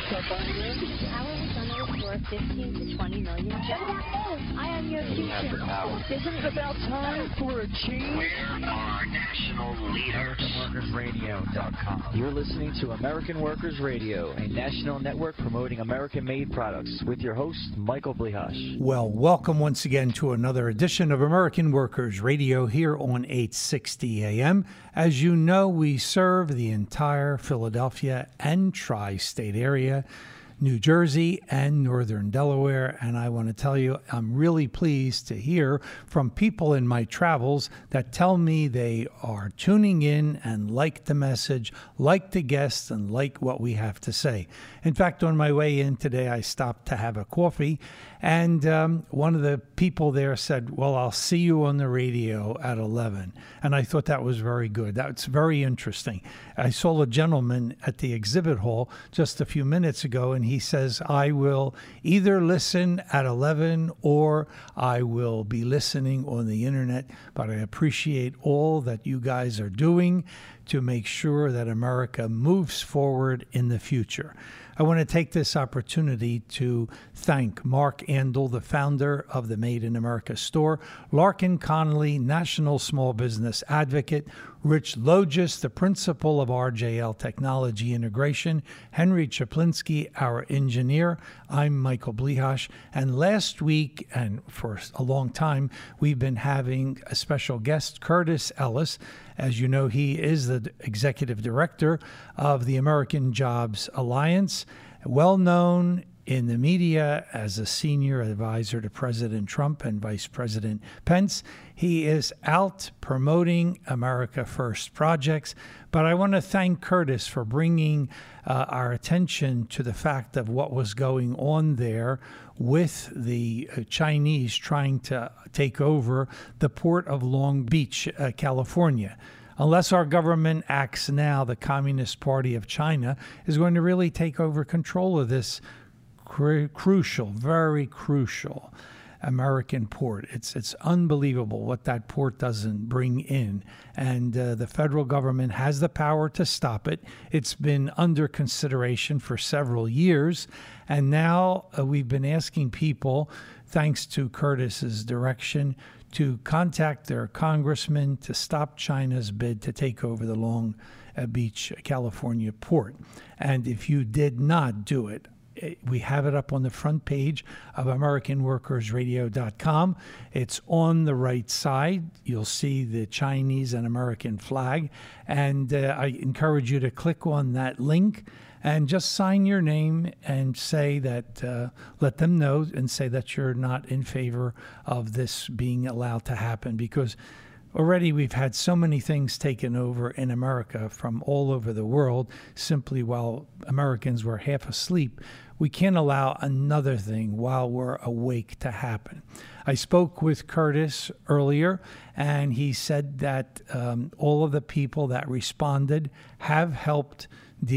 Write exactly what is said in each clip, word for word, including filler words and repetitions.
How are we going to restore fifteen to twenty million jobs? I am your future. Isn't it about time for a change? Where are national leaders? American Workers Radio dot com. You're listening to American Workers Radio, a national network promoting American-made products, with your host, Michael Blihash. Well, welcome once again to another edition of American Workers Radio here on eight sixty A M. As you know, we serve the entire Philadelphia and tri-state area, New Jersey and northern Delaware, and I want to tell you I'm really pleased to hear from people in my travels that tell me they are tuning in and like the message, like the guests, and like what we have to say. In fact, on my way in today, I stopped to have a coffee, and um, one of the people there said, well, I'll see you on the radio at eleven. And I thought that was very good. That's very interesting. I saw a gentleman at the exhibit hall just a few minutes ago, and he says, I will either listen at eleven or I will be listening on the internet. But I appreciate all that you guys are doing to make sure that America moves forward in the future. I want to take this opportunity to thank Mark Andel, the founder of the Made in America store, Larkin Connolly, National Small Business Advocate, Rich Logis, the principal of R J L Technology Integration, Henry Chaplinsky, our engineer. I'm Michael Blihash, and last week, and for a long time, we've been having a special guest, Curtis Ellis. As you know, he is the executive director of the American Jobs Alliance, well known in the media as a senior advisor to President Trump and Vice President Pence. He is out promoting America First projects, but I want to thank Curtis for bringing uh, our attention to the fact of what was going on there with the uh, Chinese trying to take over the port of Long Beach, uh, California. Unless our government acts now, the Communist Party of China is going to really take over control of this cru- crucial, very crucial American port. It's it's unbelievable what that port doesn't bring in. And uh, the federal government has the power to stop it. It's been under consideration for several years. And now uh, we've been asking people, thanks to Curtis's direction, to contact their congressman to stop China's bid to take over the Long Beach, California port. And if you did not do it, we have it up on the front page of American Workers Radio dot com. It's on the right side. You'll see the Chinese and American flag. And uh, I encourage you to click on that link and just sign your name and say that, uh, let them know and say that you're not in favor of this being allowed to happen, because already we've had so many things taken over in America from all over the world simply while Americans were half asleep. We can't allow another thing while we're awake to happen. I spoke with Curtis earlier, and he said that um, all of the people that responded have helped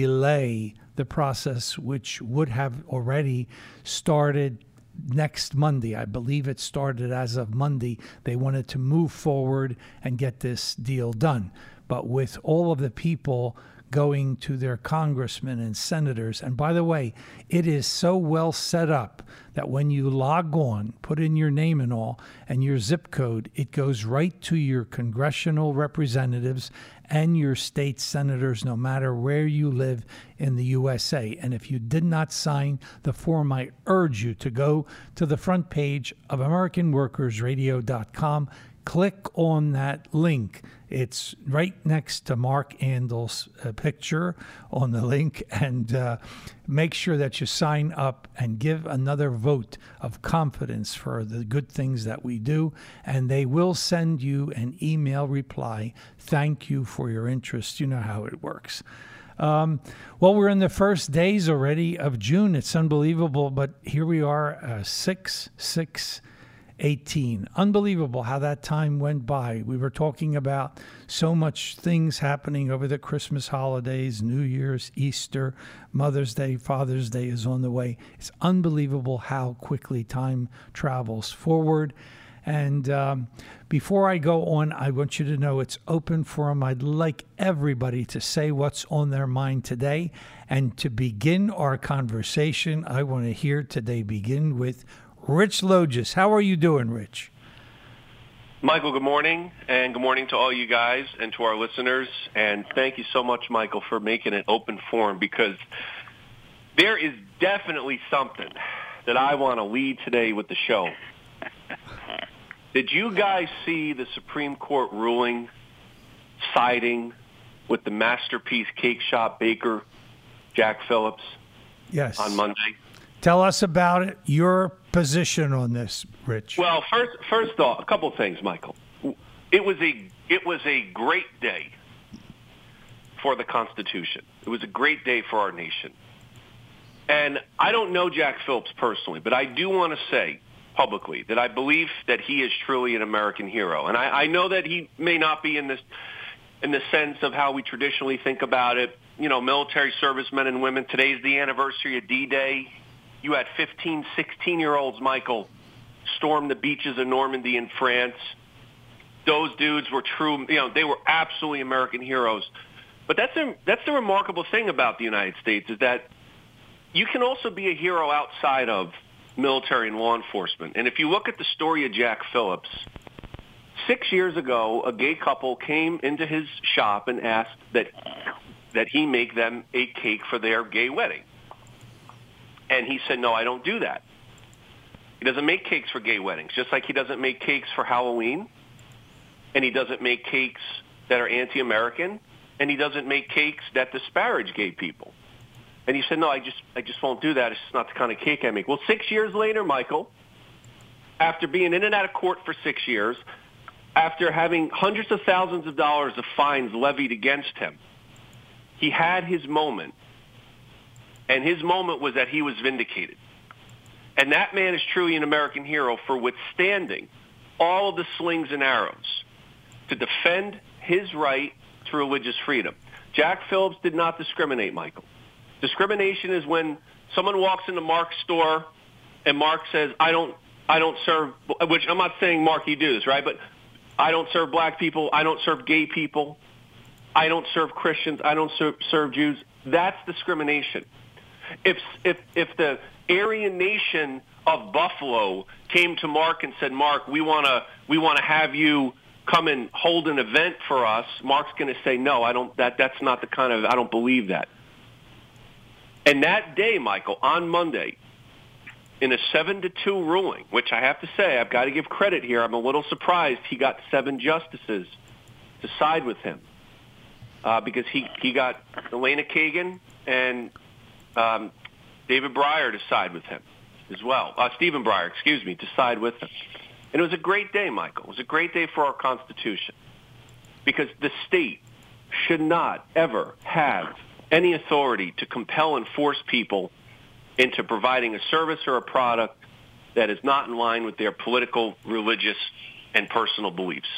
delay the process, which would have already started next Monday. I believe it started as of Monday. They wanted to move forward and get this deal done. But with all of the people going to their congressmen and senators, and by the way, it is so well set up that when you log on, put in your name and all, and your zip code, it goes right to your congressional representatives and your state senators, no matter where you live in the U S A. And if you did not sign the form, I urge you to go to the front page of American Workers Radio dot com. Click on that link. It's right next to Mark Andel's uh, picture on the link, and uh, make sure that you sign up and give another vote of confidence for the good things that we do, and they will send you an email reply. Thank you for your interest. You know how it works. Um, well, we're in the first days already of June. It's unbelievable, but here we are, uh, six six eighteen. Unbelievable how that time went by. We were talking about so much things happening over the Christmas holidays, New Year's, Easter, Mother's Day, Father's Day is on the way. It's unbelievable how quickly time travels forward. And um, before I go on, I want you to know it's open forum. I'd like everybody to say what's on their mind today. And to begin our conversation, I want to hear today begin with Rich Logis. How are you doing, Rich? Michael, good morning, and good morning to all you guys and to our listeners. And thank you so much, Michael, for making it open forum, because there is definitely something that I want to lead today with the show. Did you guys see the Supreme Court ruling siding with the Masterpiece Cake Shop baker, Jack Phillips? Yes. On Monday? Tell us about it, your position on this, Rich. Well, first, first off, a couple things, Michael. It was a it was a great day for the Constitution. It was a great day for our nation. And I don't know Jack Phillips personally, but I do want to say publicly that I believe that he is truly an American hero. And I, I know that he may not be in this in the sense of how we traditionally think about it. You know, military servicemen and women. Today's the anniversary of D-Day. You had fifteen, sixteen-year-olds, Michael, storm the beaches of Normandy in France. Those dudes were true, you know, they were absolutely American heroes. But that's a, that's the remarkable thing about the United States, is that you can also be a hero outside of military and law enforcement. And if you look at the story of Jack Phillips, six years ago, a gay couple came into his shop and asked that that he make them a cake for their gay wedding. And he said, no, I don't do that. He doesn't make cakes for gay weddings, just like he doesn't make cakes for Halloween, and he doesn't make cakes that are anti-American, and he doesn't make cakes that disparage gay people. And he said, no, I just I just won't do that. It's just not the kind of cake I make. Well, six years later, Michael, after being in and out of court for six years, after having hundreds of thousands of dollars of fines levied against him, he had his moment. And his moment was that he was vindicated. And that man is truly an American hero for withstanding all of the slings and arrows to defend his right to religious freedom. Jack Phillips did not discriminate, Michael. Discrimination is when someone walks into Mark's store and Mark says, I don't I don't serve, which I'm not saying, Mark, you do this, right? But I don't serve black people. I don't serve gay people. I don't serve Christians. I don't serve, serve Jews. That's discrimination. If if if the Aryan nation of Buffalo came to Mark and said, Mark, we want to we want to have you come and hold an event for us, Mark's going to say, no, I don't. That that's not the kind of I don't believe that. And that day, Michael, on Monday, in a seven to two ruling, which I have to say, I've got to give credit here. I'm a little surprised he got seven justices to side with him, uh, because he he got Elena Kagan and Um, David Breyer to side with him as well. Uh, Stephen Breyer, excuse me, to side with him. And it was a great day, Michael. It was a great day for our Constitution, because the state should not ever have any authority to compel and force people into providing a service or a product that is not in line with their political, religious, and personal beliefs.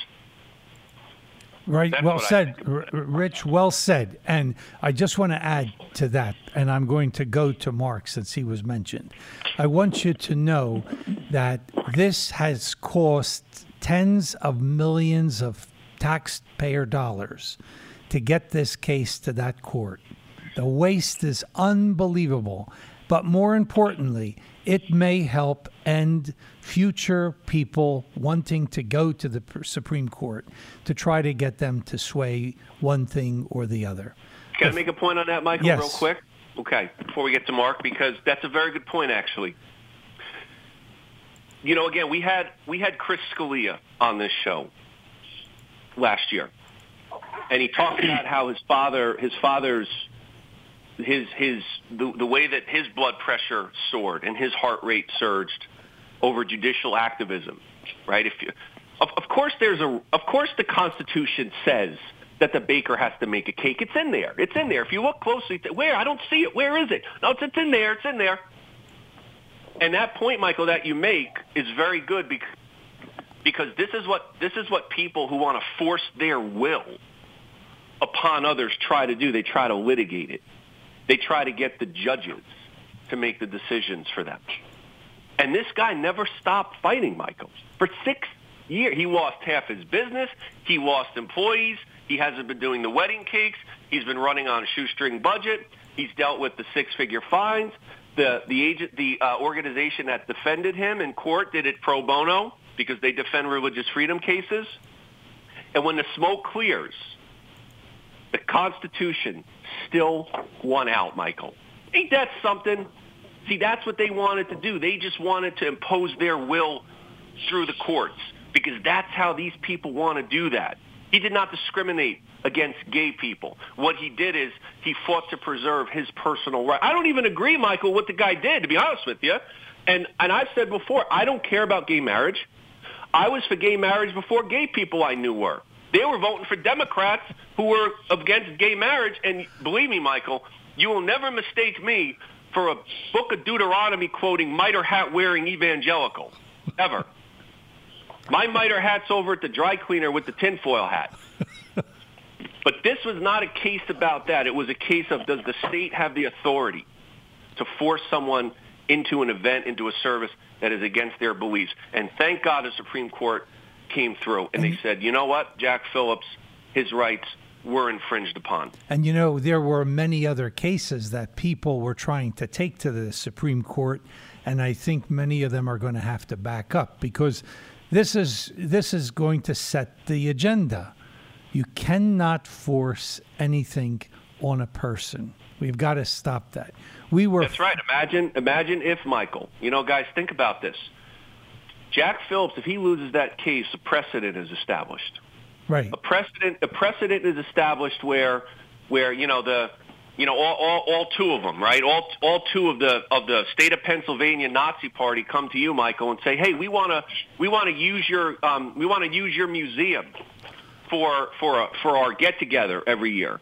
Right. That's well said, R- Rich. Well said. And I just want to add to that, and I'm going to go to Mark since he was mentioned. I want you to know that this has cost tens of millions of taxpayer dollars to get this case to that court. The waste is unbelievable. But more importantly, it may help end future people wanting to go to the Supreme Court to try to get them to sway one thing or the other. Can if, I make a point on that, Michael, yes. real quick? Okay, before we get to Mark, because that's a very good point, actually. You know, again, we had we had Chris Scalia on this show last year, and he talked about how his father, his father's, his his the, the way that his blood pressure soared and his heart rate surged over judicial activism, right? If you, of, of course, there's a of course the Constitution says that the baker has to make a cake. It's in there. It's in there. If you look closely, where? I don't see it. Where is it? No, it's, it's in there. It's in there. And that point, Michael, that you make is very good because because this is what this is what people who want to force their will upon others try to do. They try to litigate it. They try to get the judges to make the decisions for them. And this guy never stopped fighting, Michael. For six years, he lost half his business. He lost employees. He hasn't been doing the wedding cakes. He's been running on a shoestring budget. He's dealt with the six-figure fines. The the agent, the uh, organization that defended him in court did it pro bono because they defend religious freedom cases. And when the smoke clears, the Constitution still won out, Michael. Ain't that something? See, that's what they wanted to do. They just wanted to impose their will through the courts because that's how these people want to do that. He did not discriminate against gay people. What he did is he fought to preserve his personal right. I don't even agree, Michael, what the guy did, to be honest with you. And and I've said before, I don't care about gay marriage. I was for gay marriage before gay people I knew were. They were voting for Democrats who were against gay marriage. And believe me, Michael, you will never mistake me for a book of Deuteronomy quoting mitre hat wearing evangelical, ever. My mitre hat's over at the dry cleaner with the tinfoil hat. But this was not a case about that. It was a case of, does the state have the authority to force someone into an event, into a service that is against their beliefs? And thank God the Supreme Court came through, and they said, you know what, Jack Phillips, his rights were infringed upon. And, you know, there were many other cases that people were trying to take to the Supreme Court, and I think many of them are going to have to back up because this is this is going to set the agenda. You cannot force anything on a person. We've got to stop that. We were That's right. Imagine imagine if, Michael, you know, guys, think about this. Jack Phillips, if he loses that case, a precedent is established. Right. A precedent a precedent is established where where, you know, the you know, all, all, all two of them, right? All all two of the of the state of Pennsylvania Nazi Party come to you, Michael, and say, "Hey, we want to we want to use your um, we want to use your museum for for a, for our get together every year."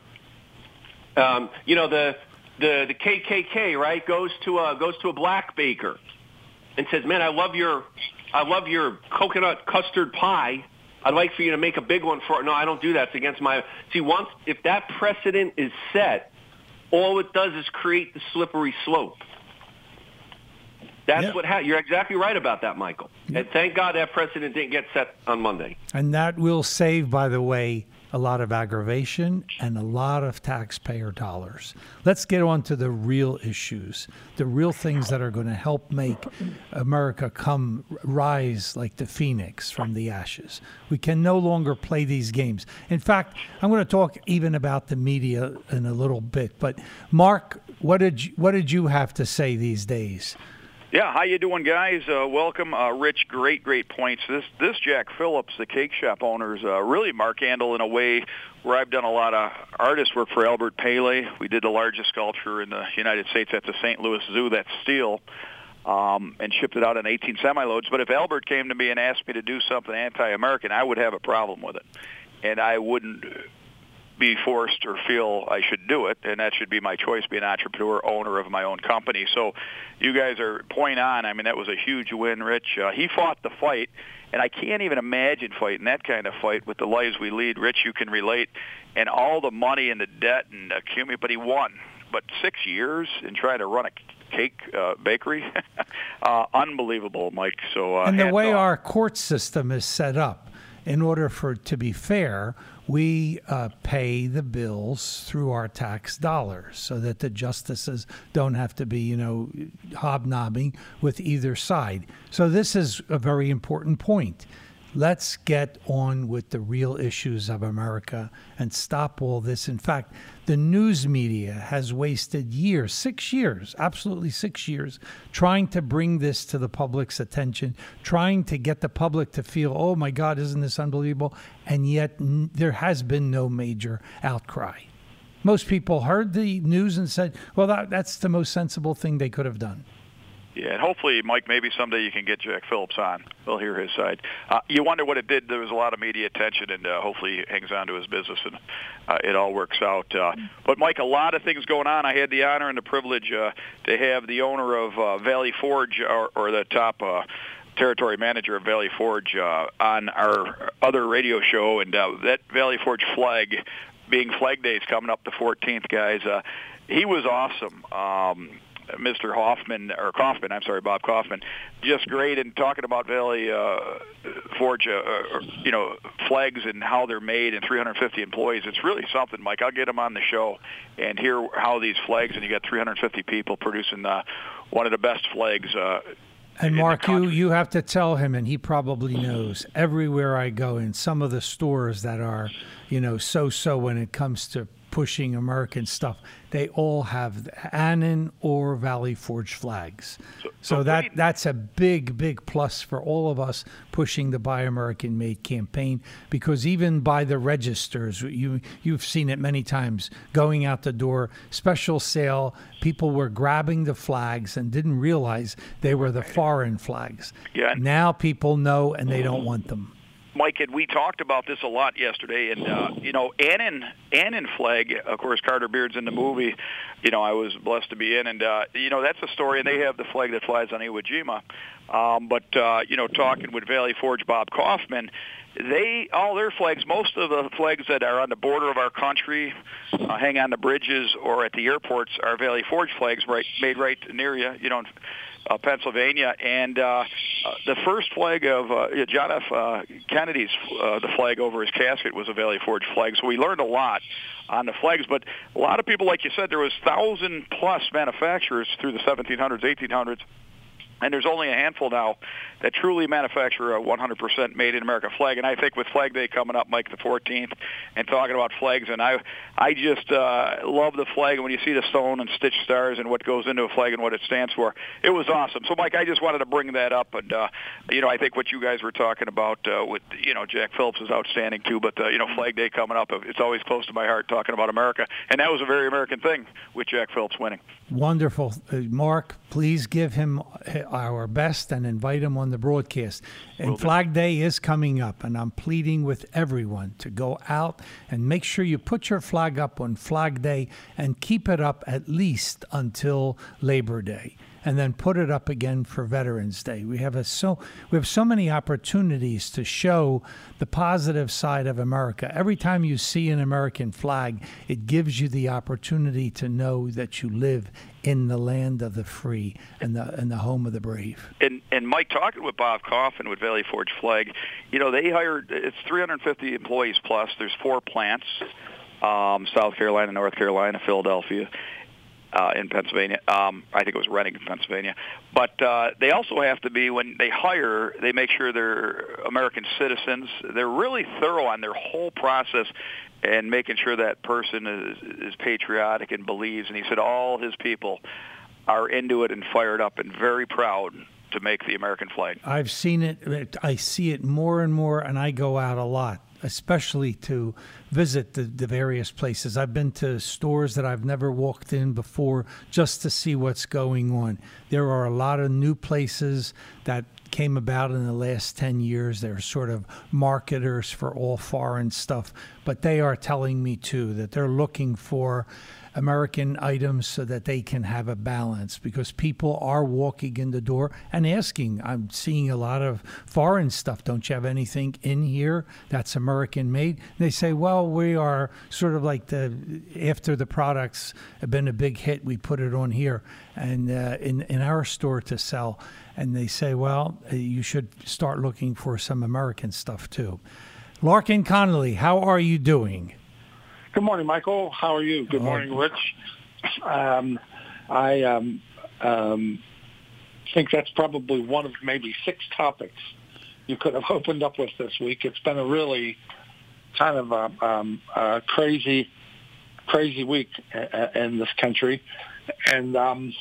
Um, you know, the the the K K K, right, goes to a goes to a black baker and says, "Man, I love your I love your coconut custard pie. I'd like for you to make a big one for." No, I don't do that. It's against my. See, once if that precedent is set, all it does is create the slippery slope. That's yep. what ha- you're exactly right about that, Michael. Yep. And thank God that precedent didn't get set on Monday. And that will save, by the way, a lot of aggravation and a lot of taxpayer dollars. Let's get on to the real issues, the real things that are going to help make America come rise like the phoenix from the ashes. We can no longer play these games. In fact, I'm going to talk even about the media in a little bit. But Mark, what did you, what did you have to say these days? Yeah, how you doing, guys? Uh, welcome, uh, Rich. Great, great points. This, this Jack Phillips, the cake shop owner, is uh, really Mark Andel in a way where I've done a lot of artist work for Albert Pele. We did the largest sculpture in the United States at the Saint Louis Zoo. That's steel, um, and shipped it out in eighteen semi-loads. But if Albert came to me and asked me to do something anti-American, I would have a problem with it, and I wouldn't be forced or feel I should do it, and that should be my choice, be an entrepreneur, owner of my own company. So you guys are point on. I mean, that was a huge win, Rich. Uh, he fought the fight, and I can't even imagine fighting that kind of fight with the lives we lead. Rich, you can relate, and all the money and the debt and accumulate, but he won. But six years in trying to run a cake uh, bakery, uh, unbelievable, Mike. So uh, and the way off. our court system is set up, in order for it to be fair, we uh, pay the bills through our tax dollars so that the justices don't have to be, you know, hobnobbing with either side. So this is a very important point. Let's get on with the real issues of America and stop all this. In fact, the news media has wasted years, six years, absolutely six years, trying to bring this to the public's attention, trying to get the public to feel, oh, my God, isn't this unbelievable? And yet n- there has been no major outcry. Most people heard the news and said, well, that, that's the most sensible thing they could have done. Yeah, and hopefully, Mike, maybe someday you can get Jack Phillips on. We'll hear his side. Uh, you wonder what it did. There was a lot of media attention, and uh, hopefully he hangs on to his business, and uh, it all works out. Uh, but, Mike, a lot of things going on. I had the honor and the privilege uh, to have the owner of uh, Valley Forge, or, or the top uh, territory manager of Valley Forge, uh, on our other radio show, and uh, that Valley Forge flag, being Flag Day, is coming up the fourteenth, guys. Uh, he was awesome. Um Mister Hoffman, or Kaufman, I'm sorry, Bob Kaufman, just great in talking about Valley uh, Forge, uh, or, you know, flags and how they're made and three hundred fifty employees. It's really something, Mike. I'll get him on the show and hear how these flags, and you got three hundred fifty people producing uh, one of the best flags. Uh, and Mark, you, you have to tell him, and he probably knows, everywhere I go in some of the stores that are, you know, so-so when it comes to pushing American stuff, they all have Annan or Valley Forge flags. So, so, so that you, that's a big, big plus for all of us pushing the Buy American Made campaign, because even by the registers, you, you've seen it many times, going out the door, special sale, people were grabbing the flags and didn't realize they were the foreign flags. Yeah. Now people know and they don't want them. Mike, and we talked about this a lot yesterday, and, uh, you know, Annan, Annan flag, of course, Carter Beard's in the movie, you know, I was blessed to be in, and, uh, you know, that's a story, and they have the flag that flies on Iwo Jima. Um, but, uh, you know, talking with Valley Forge Bob Kaufman, they, all their flags, most of the flags that are on the border of our country, uh, hang on the bridges or at the airports, are Valley Forge flags right, made right near you, you know, Uh, Pennsylvania, and uh, uh, the first flag of uh, John F. Uh, Kennedy's, uh, the flag over his casket was a Valley Forge flag. So we learned a lot on the flags. But a lot of people, like you said, there was thousand plus manufacturers through the seventeen hundreds, eighteen hundreds. And there's only a handful now that truly manufacture a one hundred percent made in America flag. And I think with Flag Day coming up, Mike, the fourteenth, and talking about flags, and I I just uh, love the flag. And when you see the stone and stitch stars and what goes into a flag and what it stands for, it was awesome. So, Mike, I just wanted to bring that up. And, uh, you know, I think what you guys were talking about uh, with, you know, Jack Phillips is outstanding, too. But, uh, you know, Flag Day coming up, it's always close to my heart talking about America. And that was a very American thing with Jack Phillips winning. Wonderful. Uh, Mark, please give him our best and invite him on the broadcast. And Flag Day is coming up, and I'm pleading with everyone to go out and make sure you put your flag up on Flag Day and keep it up at least until Labor Day, and then put it up again for Veterans Day. We have a so we have so many opportunities to show the positive side of America. Every time you see an American flag, it gives you the opportunity to know that you live in the land of the free and the and the home of the brave. And and Mike, talking with Bob Kaufman with Valley Forge Flag, you know, they hired, it's three hundred fifty employees plus. There's four plants, um, South Carolina, North Carolina, Philadelphia, Uh, in Pennsylvania. Um, I think it was Reading, Pennsylvania. But uh, they also have to be, when they hire, they make sure they're American citizens. They're really thorough on their whole process and making sure that person is, is patriotic and believes. And he said all his people are into it and fired up and very proud to make the American flag. I've seen it. I see it more and more, and I go out a lot, especially to visit the, the various places. I've been to stores that I've never walked in before just to see what's going on. There are a lot of new places that came about in the last ten years. They're sort of marketers for all foreign stuff, but they are telling me too that they're looking for American items so that they can have a balance, because people are walking in the door and asking. I'm seeing a lot of foreign stuff. Don't you have anything in here that's American made? And they say, well, we are sort of like the, after the products have been a big hit, we put it on here and uh, in, in our store to sell. And they say, well, you should start looking for some American stuff too. Larkin Connolly, how are you doing? Good morning, Michael. How are you? Good morning, Rich. Um, I um, um, think that's probably one of maybe six topics you could have opened up with this week. It's been a really kind of a, um, a crazy, crazy week in this country. And um,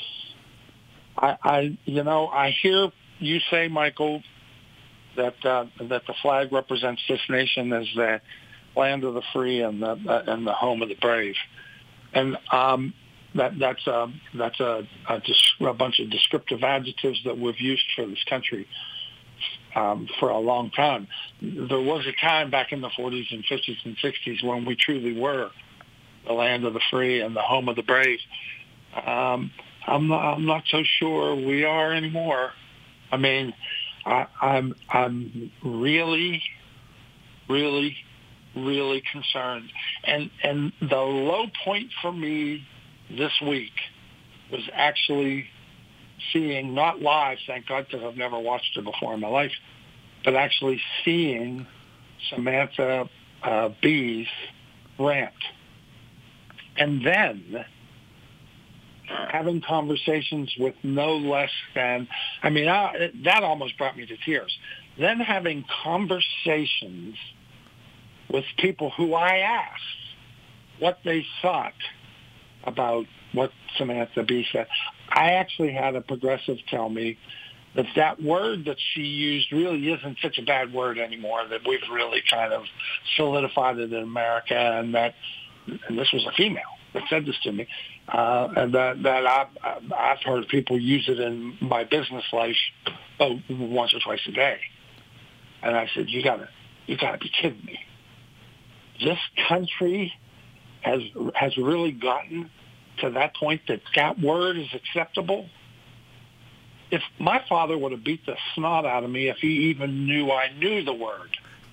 I, I, you know, I hear you say, Michael, that uh, that the flag represents this nation as the land of the free and the uh, and the home of the brave, and um, that that's a that's a, a, a bunch of descriptive adjectives that we've used for this country um, for a long time. There was a time back in the forties and fifties and sixties when we truly were the land of the free and the home of the brave. Um, I'm not, I'm not so sure we are anymore. I mean, I, I'm I'm really, really. really concerned. And and the low point for me this week was actually seeing, not live, thank God, because I've never watched her before in my life, but actually seeing Samantha uh, Bee's rant. And then having conversations with no less than, I mean, I, that almost brought me to tears. Then having conversations with people who I asked what they thought about what Samantha Bee said. I actually had a progressive tell me that that word that she used really isn't such a bad word anymore, that we've really kind of solidified it in America, and that, and this was a female that said this to me, uh, and that, that I've, I've heard people use it in my business life oh, once or twice a day. And I said, you gotta, you gotta be kidding me. This country has has really gotten to that point that that word is acceptable. If my father would have beat the snot out of me if he even knew I knew the word,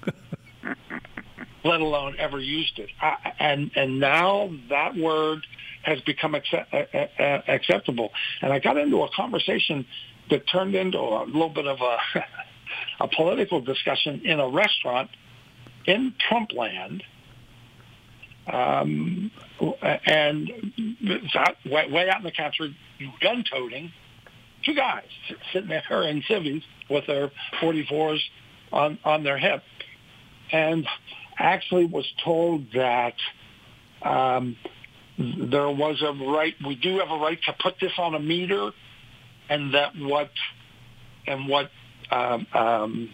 let alone ever used it. I, and and now that word has become accept, uh, uh, acceptable. And I got into a conversation that turned into a little bit of a, a political discussion in a restaurant in Trump land. Um, and out, way, way out in the country, gun-toting, two guys sitting there in civvies with their forty-fours on, on their hip, and actually was told that um, there was a right, we do have a right to put this on a meter, and that what, and what, um, um,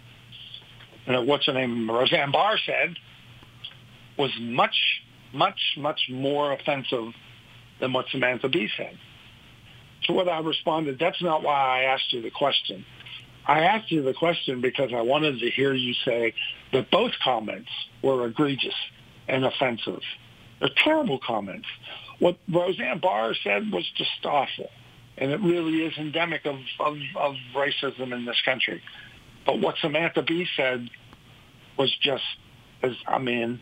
you know, what's her name, Roseanne Barr said, was much, much, much more offensive than what Samantha Bee said. To what I responded, that's not why I asked you the question. I asked you the question because I wanted to hear you say that both comments were egregious and offensive. They're terrible comments. What Roseanne Barr said was just awful, and it really is endemic of, of, of racism in this country. But what Samantha Bee said was just, as I mean,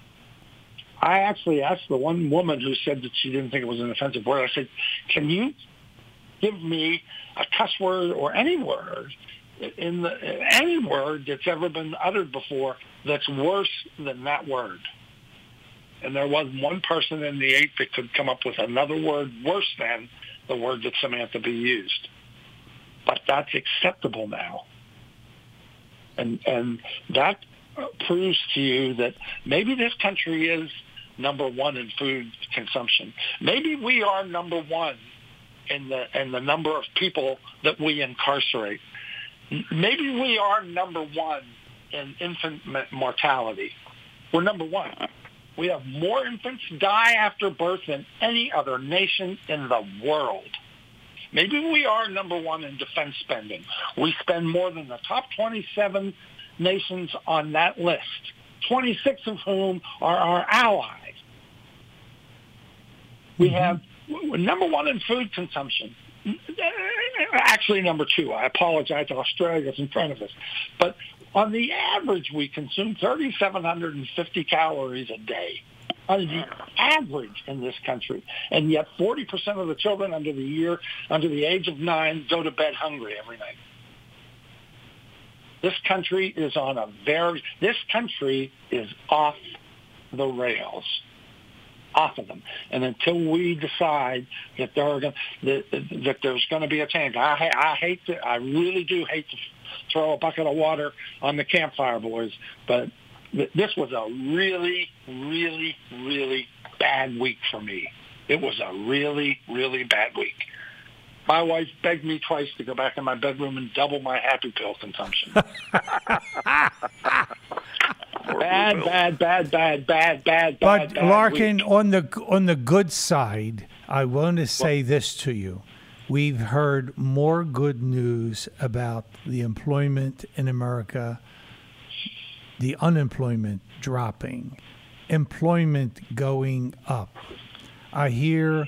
I actually asked the one woman who said that she didn't think it was an offensive word, I said, can you give me a cuss word or any word in the any word that's ever been uttered before that's worse than that word? And there wasn't one person in the eight that could come up with another word worse than the word that Samantha Bee used. But that's acceptable now. And and that proves to you that maybe this country is number one in food consumption. Maybe we are number one in the in the number of people that we incarcerate. Maybe we are number one in infant mortality. We're number one. We have more infants die after birth than any other nation in the world. Maybe we are number one in defense spending. We spend more than the top twenty-seven nations on that list, twenty-six of whom are our allies. We have we're number one in food consumption. Actually, number two. I apologize. Australia's in front of us. But on the average, we consume three thousand seven hundred fifty calories a day. On the average in this country. And yet forty percent of the children under the year, under the age of nine, go to bed hungry every night. This country is on a very, this country is off the rails. Off of them. And until we decide that there are going, that, that there's going to be a change, I, I hate to, I really do hate to throw a bucket of water on the campfire, boys, but this was a really, really, really bad week for me. It was a really, really bad week. My wife begged me twice to go back in my bedroom and double my Happy Pill consumption. Bad, bad, bad, bad, bad, bad, But bad, Larkin, week. on the on the good side, I want to say this to you: we've heard more good news about the employment in America, the unemployment dropping, employment going up. I hear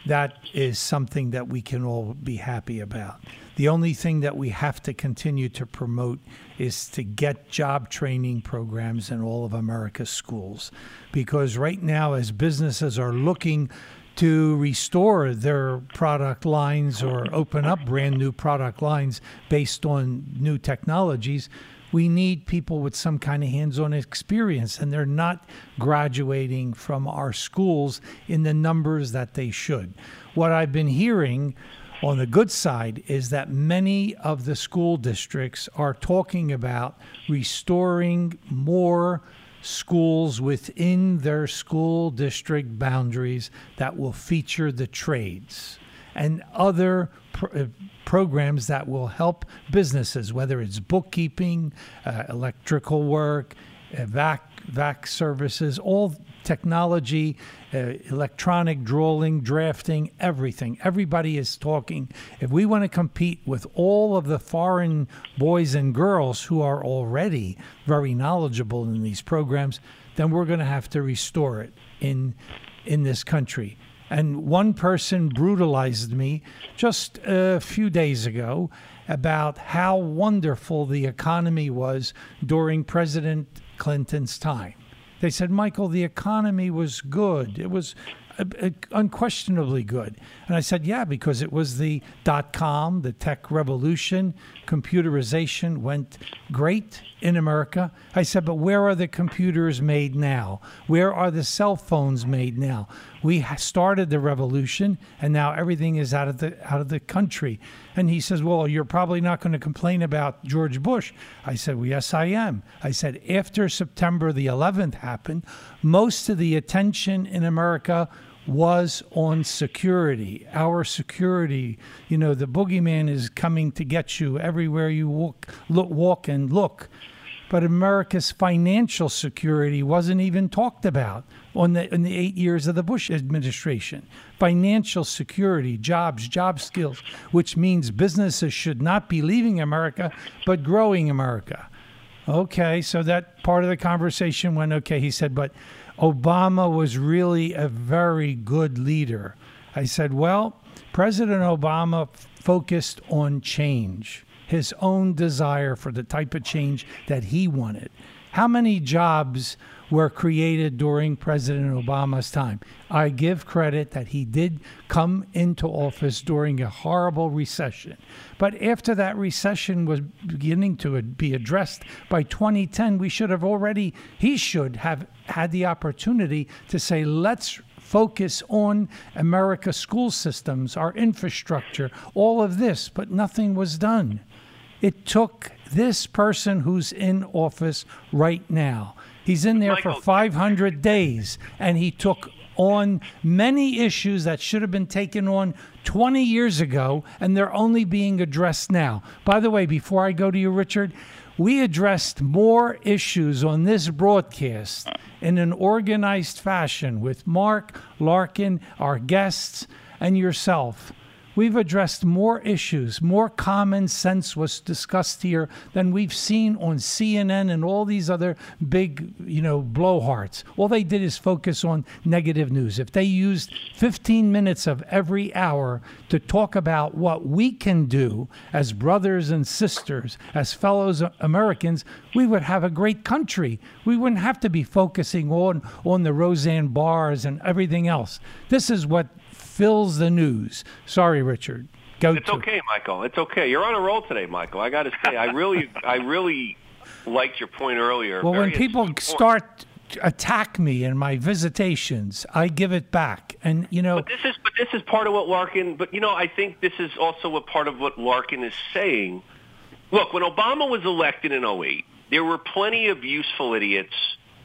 that is something that we can all be happy about. The only thing that we have to continue to promote is to get job training programs in all of America's schools. Because right now, as businesses are looking to restore their product lines or open up brand new product lines based on new technologies, we need people with some kind of hands-on experience, and they're not graduating from our schools in the numbers that they should. What I've been hearing on the good side is that many of the school districts are talking about restoring more schools within their school district boundaries that will feature the trades and other pr- programs that will help businesses, whether it's bookkeeping, uh, electrical work, uh, vac, vac services, all technology, uh, electronic drawing, drafting, everything. Everybody is talking. If we want to compete with all of the foreign boys and girls who are already very knowledgeable in these programs, then we're going to have to restore it in in this country. And one person brutalized me just a few days ago about how wonderful the economy was during President Clinton's time. They said, Michael, the economy was good. It was uh, uh, unquestionably good. And I said, yeah, because it was the dot-com, the tech revolution, computerization went great in America. I said, but where are the computers made now? Where are the cell phones made now? We started the revolution, and now everything is out of the out of the country. And he says, well, you're probably not going to complain about George Bush. I said, well, yes, I am. I said, after September the eleventh happened, most of the attention in America was on security, our security. You know, the boogeyman is coming to get you everywhere you walk, look, walk and look. But America's financial security wasn't even talked about on the, in the eight years of the Bush administration. Financial security, jobs, job skills, which means businesses should not be leaving America, but growing America. Okay, so that part of the conversation went okay. He said, but Obama was really a very good leader. I said, well, President Obama focused on change, his own desire for the type of change that he wanted. How many jobs were created during President Obama's time? I give credit that he did come into office during a horrible recession. But after that recession was beginning to be addressed by twenty ten, we should have already, he should have had the opportunity to say, let's focus on America's school systems, our infrastructure, all of this, but nothing was done. It took this person who's in office right now. He's in there Michael. for five hundred days, and he took on many issues that should have been taken on twenty years ago, and they're only being addressed now. By the way, before I go to you, Richard, we addressed more issues on this broadcast in an organized fashion with Mark Larkin, our guests, and yourself. We've addressed more issues, more common sense was discussed here than we've seen on C N N and all these other big, you know, blowhards. All they did is focus on negative news. If they used fifteen minutes of every hour to talk about what we can do as brothers and sisters, as fellow Americans, we would have a great country. We wouldn't have to be focusing on, on the Roseanne Barrs and everything else. This is what fills the news. Sorry, Richard. Go it's to. okay, Michael. It's okay. You're on a roll today, Michael. I got to say, I really, I really liked your point earlier. Well, Very when people start to attack me in my visitations, I give it back, and you know. But this is, but this is part of what Larkin. But you know, I think this is also a part of what Larkin is saying. Look, when Obama was elected in oh eight, there were plenty of useful idiots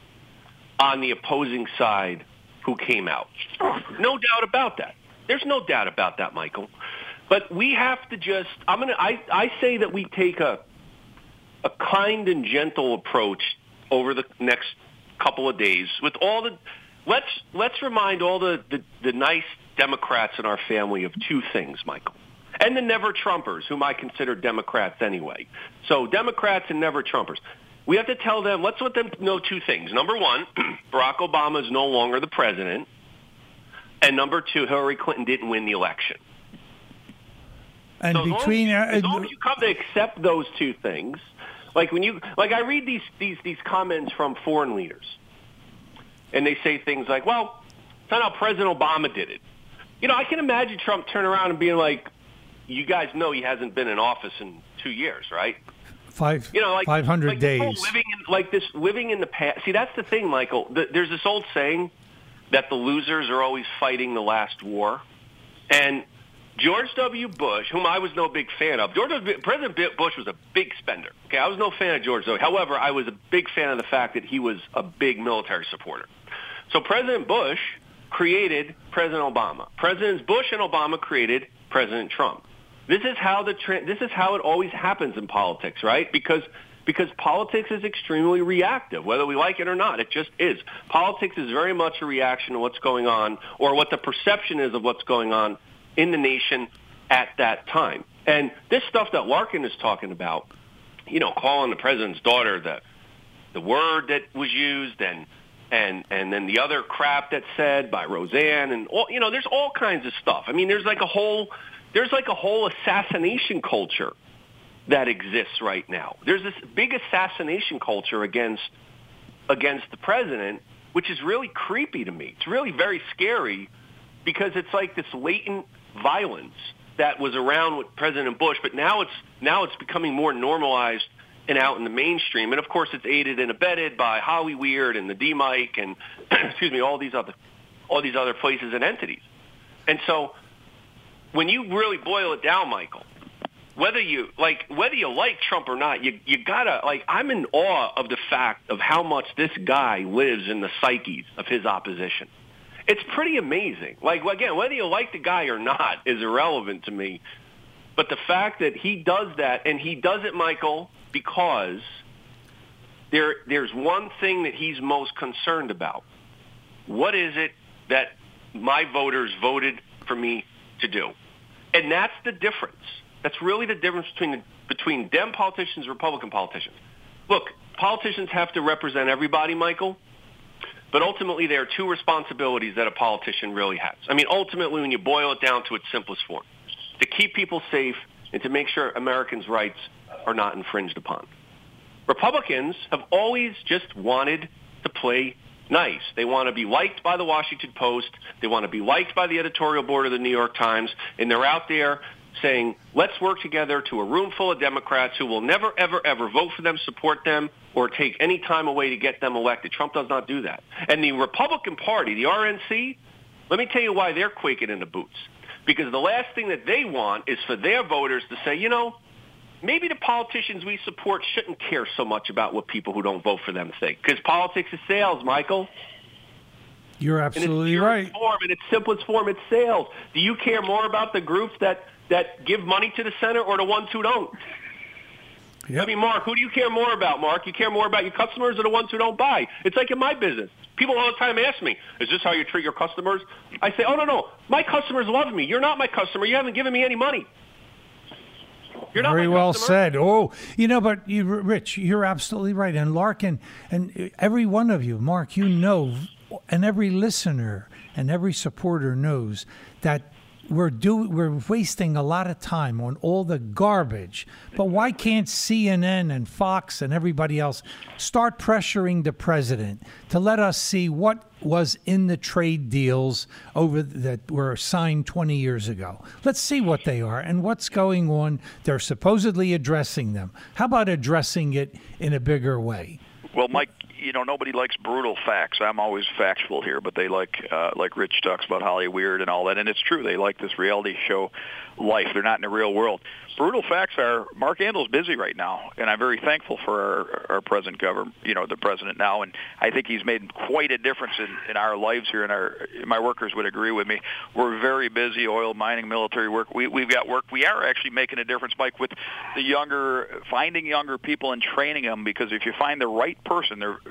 on the opposing side who came out. No doubt about that. There's no doubt about that, Michael. But we have to just, I'm gonna, I, I say that we take a, a kind and gentle approach over the next couple of days with all the, let's, let's remind all the, the, the nice Democrats in our family of two things, Michael. And the never-Trumpers, whom I consider Democrats anyway. So Democrats and never-Trumpers. We have to tell them, let's let them know two things. Number one, Barack Obama is no longer the president. And number two, Hillary Clinton didn't win the election. And so between as long as, uh, as long as you come to accept those two things, like when you like I read these these these comments from foreign leaders, and they say things like, "Well, that's not how President Obama did it." You know, I can imagine Trump turning around and being like, "You guys know he hasn't been in office in two years, right?" Five, you know, like five hundred like this whole days. Living in, like this, living in the past. See, that's the thing, Michael. The, there's this old saying that the losers are always fighting the last war, and George W. Bush, whom I was no big fan of, George w. President Bush was a big spender. Okay, I was no fan of George W. However, I was a big fan of the fact that he was a big military supporter. So President Bush created President Obama. Presidents Bush and Obama created President Trump. This is how the tra- this is how it always happens in politics, right? Because because politics is extremely reactive, whether we like it or not. It just is. Politics is very much a reaction to what's going on or what the perception is of what's going on in the nation at that time. And this stuff that Larkin is talking about, you know, calling the president's daughter the the word that was used and and and then the other crap that's said by Roseanne and all, you know, there's all kinds of stuff. I mean, there's like a whole there's like a whole assassination culture that exists right now. There's this big assassination culture against against the president, which is really creepy to me. It's really very scary because it's like this latent violence that was around with President Bush, but now it's now it's becoming more normalized and out in the mainstream. And of course, it's aided and abetted by Holly Weird and the D-Mike and excuse me, all these other all these other places and entities. And so, when you really boil it down, Michael, whether you like whether you like Trump or not, you you gotta like. I'm in awe of the fact of how much this guy lives in the psyches of his opposition. It's pretty amazing. Like, again, whether you like the guy or not is irrelevant to me. But the fact that he does that, and he does it, Michael, because there there's one thing that he's most concerned about. What is it that my voters voted for me to do? And that's the difference. That's really the difference between the, between Dem politicians and Republican politicians. Look, politicians have to represent everybody, Michael. But ultimately, there are two responsibilities that a politician really has. I mean, ultimately, when you boil it down to its simplest form, to keep people safe and to make sure Americans' rights are not infringed upon. Republicans have always just wanted to play nice. They want to be liked by the Washington Post. They want to be liked by the editorial board of the New York Times. And they're out there saying, let's work together to a room full of Democrats who will never, ever, ever vote for them, support them, or take any time away to get them elected. Trump does not do that. And the Republican Party, the R N C, let me tell you why they're quaking in the boots. Because the last thing that they want is for their voters to say, you know, maybe the politicians we support shouldn't care so much about what people who don't vote for them think. Because politics is sales, Michael. You're absolutely in its right. Form, in its simplest form, it's sales. Do you care more about the groups that, that give money to the center or the ones who don't? Yep. I mean, Mark, who do you care more about, Mark? You care more about your customers or the ones who don't buy? It's like in my business. People all the time ask me, is this how you treat your customers? I say, oh, no, no. My customers love me. You're not my customer. You haven't given me any money. You're not Very my well customer. said. Oh, you know, but you, Rich, you're absolutely right. And Larkin, and every one of you, Mark, you know, and every listener and every supporter knows that we're do we're wasting a lot of time on all the garbage. But why can't C N N and Fox and everybody else start pressuring the president to let us see what was in the trade deals over that were signed twenty years ago? Let's see what they are and what's going on. They're supposedly addressing them. How about addressing it in a bigger way? Well, Mike, you know, nobody likes brutal facts. I'm always factual here, but they like, uh, like Rich talks about Holly Weird and all that, and it's true. They like this reality show life. They're not in the real world. Brutal facts are Mark Andel's busy right now, and I'm very thankful for our, our present government, you know, the president now, and I think he's made quite a difference in, in our lives here, and our my workers would agree with me. We're very busy, oil, mining, military work. We, we've got work. We are actually making a difference, Mike, with the younger, finding younger people and training them, because if you find the right person, they're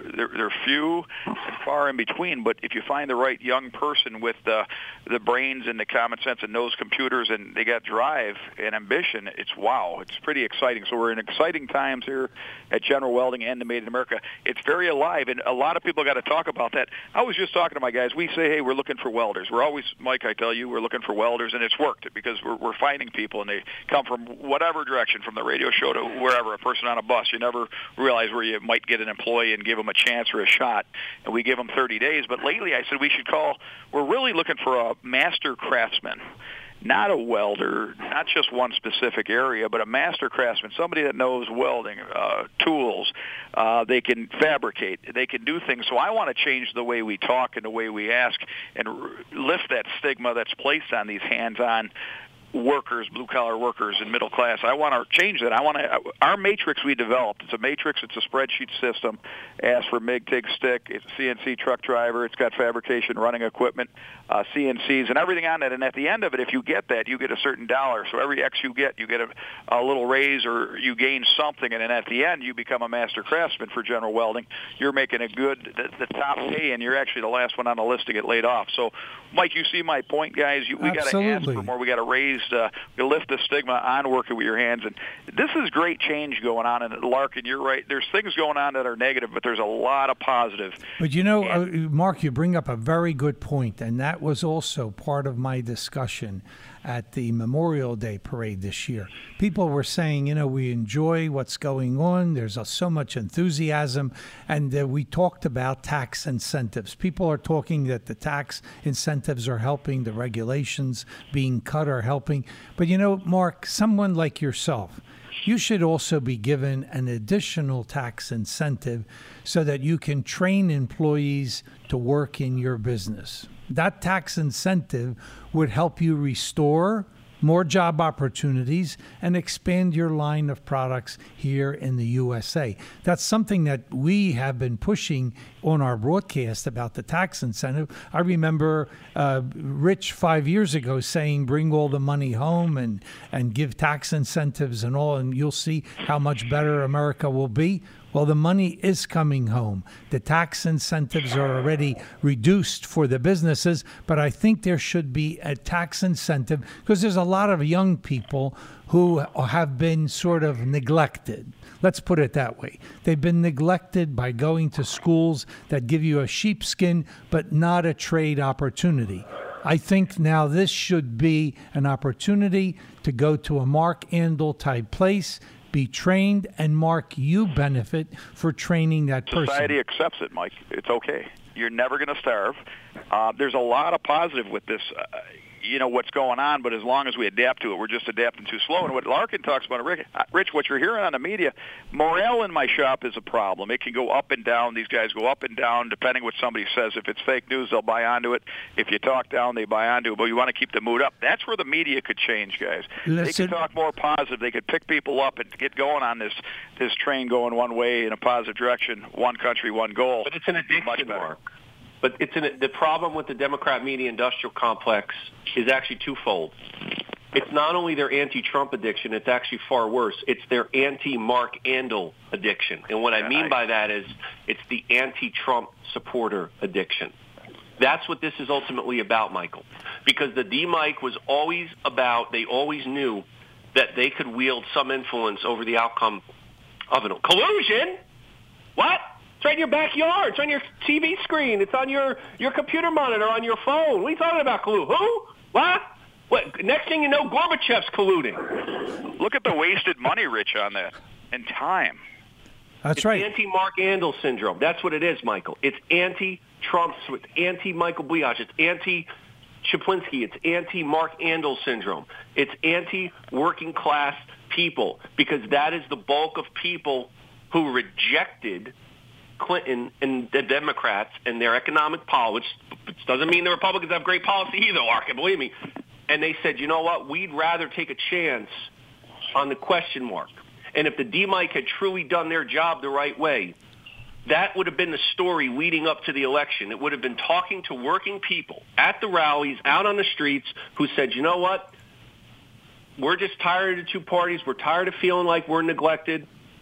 they're, they're few and far in between. But if you find the right young person with the the brains and the common sense and knows computers and they got drive and ambition, it's wow. It's pretty exciting. So we're in exciting times here at General Welding and the Made in America. It's very alive, and a lot of people got to talk about that. I was just talking to my guys. We say, hey, we're looking for welders. We're always, Mike, I tell you, we're looking for welders, and it's worked because we're, we're finding people, and they come from whatever direction, from the radio show to wherever, a person on a bus. You never realize where you might get an employee and give them a chance or a shot, and we give them thirty days. But lately I said we should call, we're really looking for a master craftsman. Not a welder, not just one specific area, but a master craftsman, somebody that knows welding, uh, tools. Uh, they can fabricate. They can do things. So I want to change the way we talk and the way we ask and r- lift that stigma that's placed on these hands-on workers, blue-collar workers, and middle class. I want to change that. I want to. Our matrix we developed. It's a matrix. It's a spreadsheet system. Asks for MIG, TIG, stick. It's a C N C truck driver. It's got fabrication, running equipment, uh, C N Cs, and everything on it. And at the end of it, if you get that, you get a certain dollar. So every X you get, you get a, a little raise or you gain something. And then at the end, you become a master craftsman for General Welding. You're making a good, the, the top pay, and you're actually the last one on the list to get laid off. So, Mike, you see my point, guys. You, we got to ask for more. We got to raise. Uh, we lift the stigma on working with your hands, and this is great change going on. And Larkin, you're right. There's things going on that are negative, but there's a lot of positive. But you know, and, uh, Mark, you bring up a very good point, and that was also part of my discussion at the Memorial Day parade this year. People were saying, you know, we enjoy what's going on. There's a, so much enthusiasm. And uh, we talked about tax incentives. People are talking that the tax incentives are helping, the regulations being cut are helping. But, you know, Mark, someone like yourself, you should also be given an additional tax incentive so that you can train employees to work in your business. That tax incentive would help you restore more job opportunities and expand your line of products here in the U S A. That's something that we have been pushing on our broadcast about the tax incentive. I remember uh, Rich five years ago saying, bring all the money home and, and give tax incentives and all, and you'll see how much better America will be. Well, the money is coming home. The tax incentives are already reduced for the businesses, but I think there should be a tax incentive because there's a lot of young people who have been sort of neglected. Let's put it that way. They've been neglected by going to schools that give you a sheepskin, but not a trade opportunity. I think now this should be an opportunity to go to a Mark Andel type place, be trained, and Mark, you benefit for training that person. Society accepts it, Mike. It's okay. You're never going to starve. Uh, there's a lot of positive with this, uh, you know, what's going on, but as long as we adapt to it, we're just adapting too slow. And what Larkin talks about, Rick, Rich, what you're hearing on the media, morale in my shop is a problem. It can go up and down. These guys go up and down depending what somebody says. If it's fake news, they'll buy onto it. If you talk down, they buy onto it. But you want to keep the mood up. That's where the media could change, guys. Listen. They could talk more positive. They could pick people up and get going on this this train going one way in a positive direction, one country, one goal. But it's an addiction, Mark. But it's an, the problem with the Democrat media industrial complex is actually twofold. It's not only their anti-Trump addiction, it's actually far worse. It's their anti-Mark Andel addiction. And what I mean by that is it's the anti-Trump supporter addiction. That's what this is ultimately about, Michael. Because the D-Mike was always about, they always knew that they could wield some influence over the outcome of an collusion. What? It's right in your backyard. It's on your T V screen. It's on your, your computer monitor on your phone. What are you talking about, collude? Who? What? What? Next thing you know, Gorbachev's colluding. Look at the wasted money, Rich, on that, and time. That's it's right. Anti-Mark Andel syndrome. That's what it is, Michael. It's anti-Trump. It's anti-Michael Bliach. It's anti-Chaplinski. It's anti-Mark Andel syndrome. It's anti-working class people because that is the bulk of people who rejected Clinton and the Democrats and their economic policy, which doesn't mean the Republicans have great policy either, Larkin, believe me. And they said, you know what, we'd rather take a chance on the question mark. And if the D-Mike had truly done their job the right way, that would have been the story leading up to the election. It would have been talking to working people at the rallies, out on the streets, who said, you know what, we're just tired of the two parties. We're tired of feeling like we're neglected.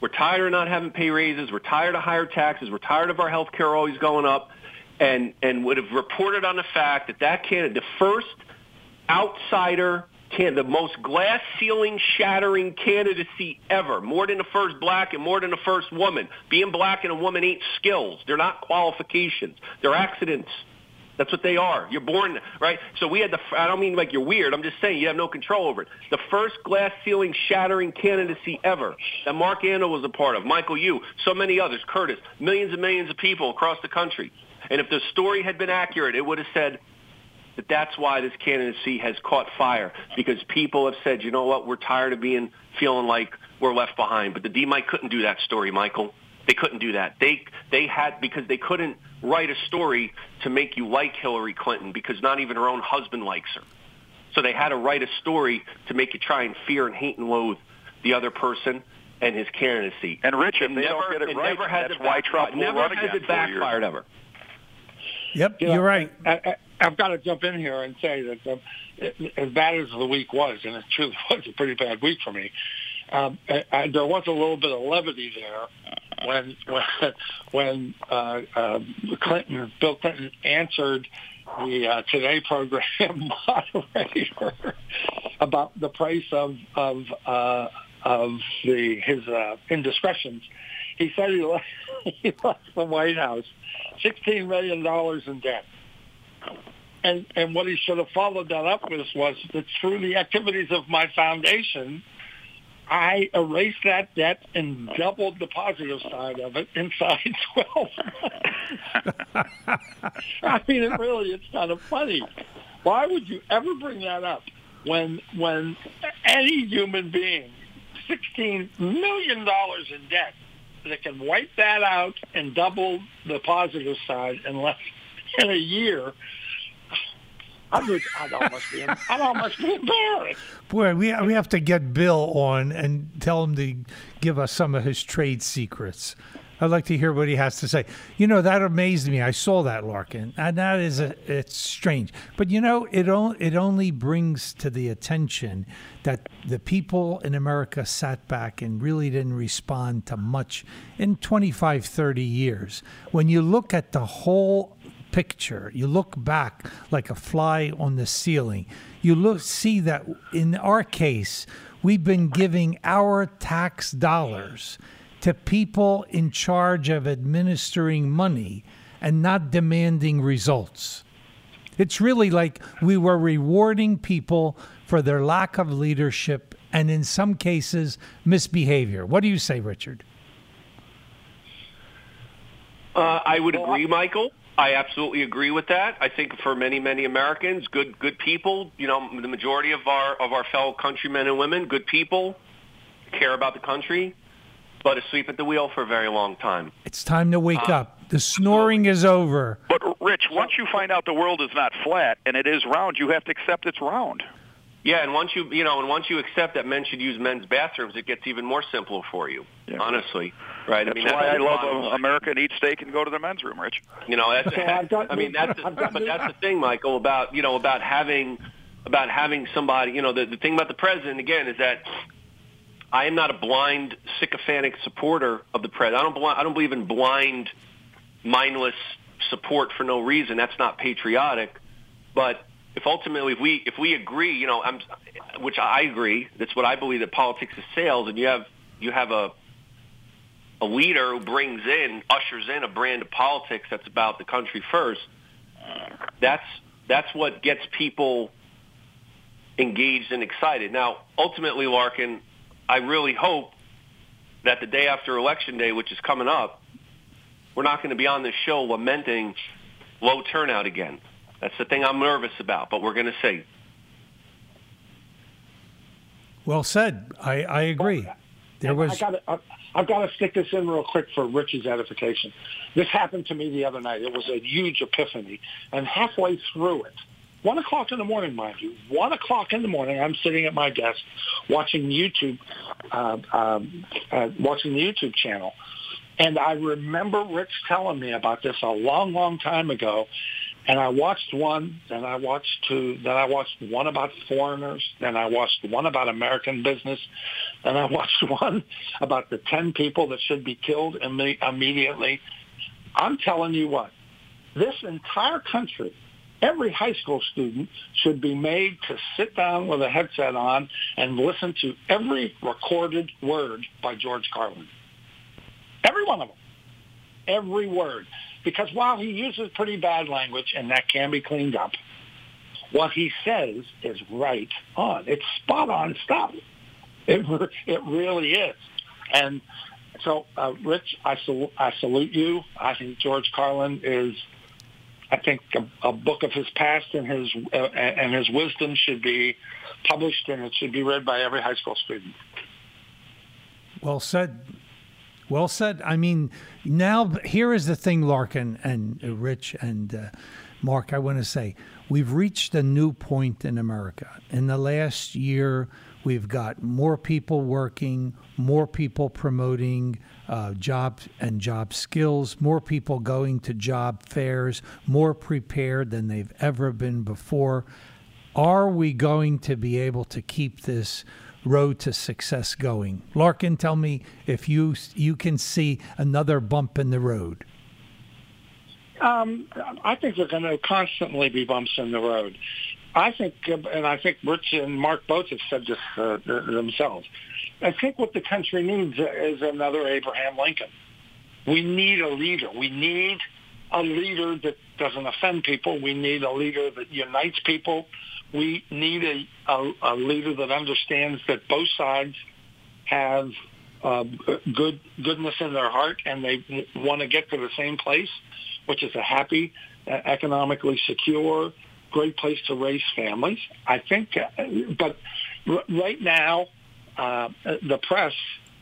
We're tired of not having pay raises. We're tired of higher taxes. We're tired of our health care always going up, and, and would have reported on the fact that that candidate, the first outsider Can, the most glass ceiling shattering candidacy ever, more than the first black and more than the first woman. Being black and a woman ain't skills. They're not qualifications. They're accidents. That's what they are. You're born, right? So we had the, I don't mean like you're weird. I'm just saying you have no control over it. The first glass ceiling shattering candidacy ever that Mark Andel was a part of, Michael Yu, so many others, Curtis, millions and millions of people across the country. And if the story had been accurate, it would have said, that that's why this candidacy has caught fire, because people have said, you know what, we're tired of being feeling like we're left behind. But the D-Mike couldn't do that story, Michael. They couldn't do that. They they had because they couldn't write a story to make you like Hillary Clinton, because not even her own husband likes her. So they had to write a story to make you try and fear and hate and loathe the other person and his candidacy. And Rich, if it they never, don't get it, it right, never has that's it why back, Trump will never run has again it backfired ever. Yep, you you're know, right. I, I, I've got to jump in here and say that um, it, as bad as the week was, and it truly was a pretty bad week for me, um, I, I, there was a little bit of levity there when when, when uh, uh, Clinton, Bill Clinton answered the uh, Today program moderator about the price of of uh, of the his uh, indiscretions. He said he left, he left the White House sixteen million dollars in debt. And and what he should have followed that up with was that through the activities of my foundation, I erased that debt and doubled the positive side of it inside twelve months. I mean, it really, it's kind of funny. Why would you ever bring that up when when any human being, sixteen million dollars in debt, that can wipe that out and double the positive side in less than a year, I would, I'd almost be, I'd almost be embarrassed. Boy, we we have to get Bill on and tell him to give us some of his trade secrets. I'd like to hear what he has to say. You know, that amazed me. I saw that, Larkin, and that is a, it's strange. But you know, it only it only brings to the attention that the people in America sat back and really didn't respond to much in twenty-five, thirty years. When you look at the whole picture, you look back like a fly on the ceiling, you look see that in our case, we've been giving our tax dollars to people in charge of administering money and not demanding results. It's really like we were rewarding people for their lack of leadership and in some cases misbehavior. What do you say, Richard? Uh, I would agree, Michael. I absolutely agree with that. I think for many, many Americans, good good people, you know, the majority of our of our fellow countrymen and women, good people, care about the country, but asleep at the wheel for a very long time. It's time to wake uh, up. The snoring is over. But, Rich, once you find out the world is not flat and it is round, you have to accept it's round. Yeah, and once you you know, and once you accept that men should use men's bathrooms, it gets even more simple for you. Yeah. Honestly, right? That's I mean, why that's I love uh, America and eat steak and go to the men's room, Rich. You know, that's, I mean, that's the, but that's the thing, Michael, about you know about having about having somebody. You know, the, the thing about the president again is that I am not a blind, sycophantic supporter of the president. I don't I don't believe in blind, mindless support for no reason. That's not patriotic, but. If ultimately, if we if we agree, you know, I'm, which I agree, that's what I believe, that politics is sales, and you have you have a a leader who brings in, ushers in a brand of politics that's about the country first. That's that's what gets people engaged and excited. Now, ultimately, Larkin, I really hope that the day after Election Day, which is coming up, we're not going to be on this show lamenting low turnout again. That's the thing I'm nervous about, but we're going to see. Well said. I, I agree. There was. I gotta, I, I've got to stick this in real quick for Rich's edification. This happened to me the other night. It was a huge epiphany, and halfway through it, one o'clock in the morning, mind you, one o'clock in the morning, I'm sitting at my desk watching YouTube, uh, um, uh, watching the YouTube channel, and I remember Rich telling me about this a long, long time ago. And I watched one, then I watched two, then I watched one about foreigners, then I watched one about American business, then I watched one about the ten people that should be killed imme- immediately. I'm telling you what, this entire country, every high school student should be made to sit down with a headset on and listen to every recorded word by George Carlin. Every one of them. Every word. Because while he uses pretty bad language, and that can be cleaned up, what he says is right on. It's spot on stuff. It, it really is. And so, uh, Rich, I, sal- I salute you. I think George Carlin is, I think, a, a book of his past and his uh, and his wisdom should be published, and it should be read by every high school student. Well said. Well said. I mean, now here is the thing, Larkin and uh, Rich and uh, Mark, I want to say, we've reached a new point in America. In the last year, we've got more people working, more people promoting uh, jobs and job skills, more people going to job fairs, more prepared than they've ever been before. Are we going to be able to keep this road to success going? Larkin, tell me if you you can see another bump in the road. Um, I think there are going to constantly be bumps in the road. I think, and I think Rich and Mark both have said this uh, themselves, I think what the country needs is another Abraham Lincoln. We need a leader. We need a leader that doesn't offend people. We need a leader that unites people. We need a, a, a leader that understands that both sides have uh, good goodness in their heart, and they w- want to get to the same place, which is a happy, uh, economically secure, great place to raise families. I think, uh, but r- right now, uh, the press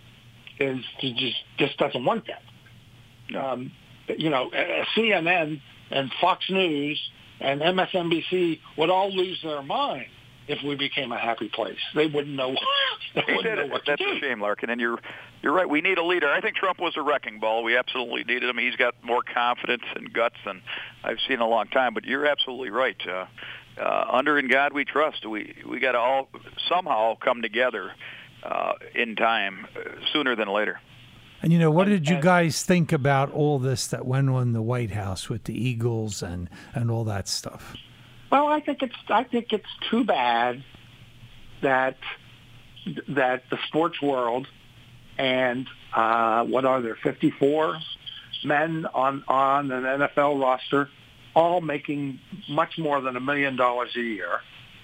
is just just doesn't want that. Um, you know, C N N and Fox News and M S N B C would all lose their mind if we became a happy place. They wouldn't know, they wouldn't know what to That's do. a shame, Larkin, and you're you're right. We need a leader. I think Trump was a wrecking ball. We absolutely needed him. He's got more confidence and guts than I've seen in a long time. But you're absolutely right. Uh, uh, under in God we trust. We we got to all somehow come together uh, in time, uh, sooner than later. And, you know, what did you guys think about all this that went on in the White House with the Eagles and, and all that stuff? Well, I think it's I think it's too bad that that the sports world and uh, what are there, fifty-four men on on an N F L roster, all making much more than a million dollars a year,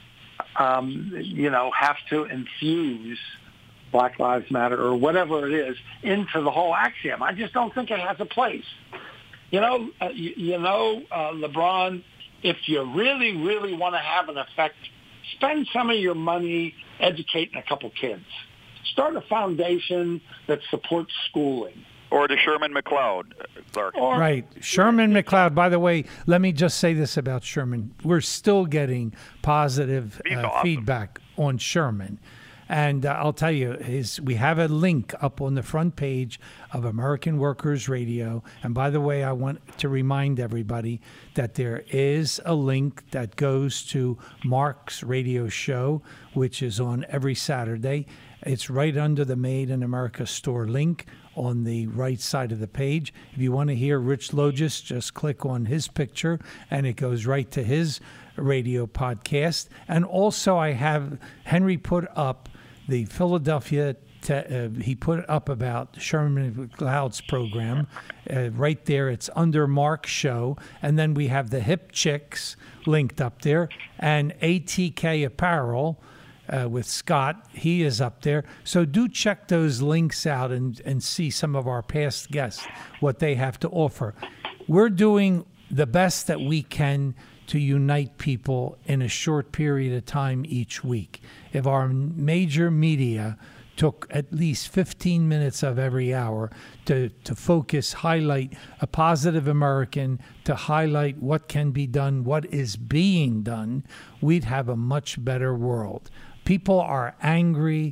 um, you know, have to infuse Black Lives Matter or whatever it is into the whole axiom. I just don't think it has a place. You know, uh, you, you know, uh, LeBron, if you really, really want to have an effect, spend some of your money educating a couple kids. Start a foundation that supports schooling. Or to Sherman McLeod, Clark. Or, Right. Sherman McLeod, by the way, let me just say this about Sherman. We're still getting positive He's uh, awesome. feedback on Sherman. And uh, I'll tell you, his, we have a link up on the front page of American Workers Radio. And by the way, I want to remind everybody that there is a link that goes to Mark's radio show, which is on every Saturday. It's right under the Made in America store link on the right side of the page. If you want to hear Rich Logis, just click on his picture, and it goes right to his radio podcast. And also I have Henry put up the Philadelphia, te- uh, he put up about Sherman McLeod's program. Uh, right there, it's under Mark's show. And then we have the Hip Chicks linked up there. And A T K Apparel uh, with Scott, he is up there. So do check those links out and, and see some of our past guests, what they have to offer. We're doing the best that we can to unite people in a short period of time each week. If our major media took at least fifteen minutes of every hour to, to focus, highlight a positive American, to highlight what can be done, what is being done, we'd have a much better world. People are angry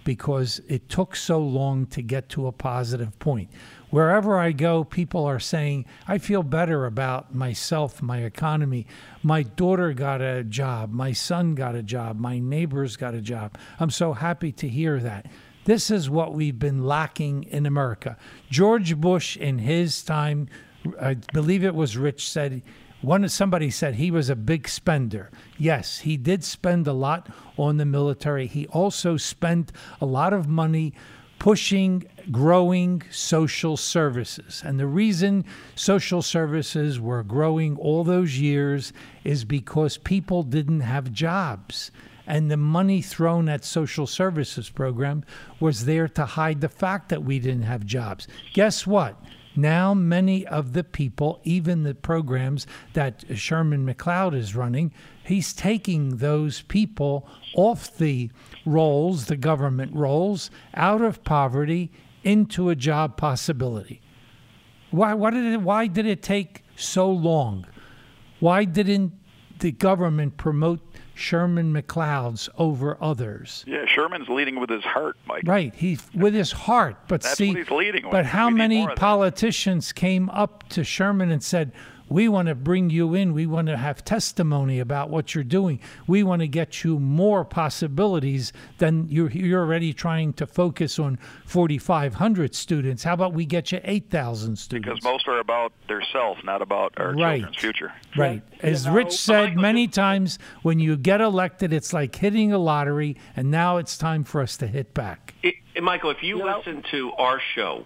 because it took so long to get to a positive point. Wherever I go, people are saying, I feel better about myself, my economy. My daughter got a job. My son got a job. My neighbors got a job. I'm so happy to hear that. This is what we've been lacking in America. George Bush, in his time, I believe it was Rich said, One somebody said he was a big spender. Yes, he did spend a lot on the military. He also spent a lot of money pushing, growing social services. And the reason social services were growing all those years is because people didn't have jobs. And the money thrown at social services program was there to hide the fact that we didn't have jobs. Guess what? Now, many of the people, even the programs that Sherman McLeod is running, he's taking those people off the rolls, the government rolls, out of poverty into a job possibility. Why, why did it, why did it take so long? Why didn't the government promote Sherman McLeod's over others? Yeah, Sherman's leading with his heart, Mike. Right, he's with his heart. But That's see, what he's leading with. But how We need many more of that. politicians came up to Sherman and said, we want to bring you in. We want to have testimony about what you're doing. We want to get you more possibilities than you're, you're already trying to focus on forty-five hundred students. How about we get you eight thousand students? Because most are about their self, not about our Right. children's future. Right. As You know, Rich said many times, when you get elected, it's like hitting a lottery, and now it's time for us to hit back. It, and Michael, if you You know- listen to our show